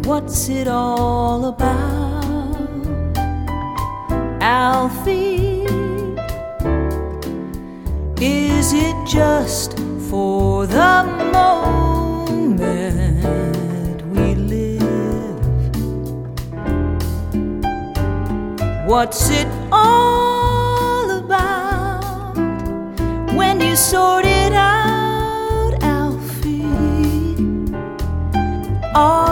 What's it all about, Alfie? Is it just for the moment we live? What's it all about when you sort it out, Alfie?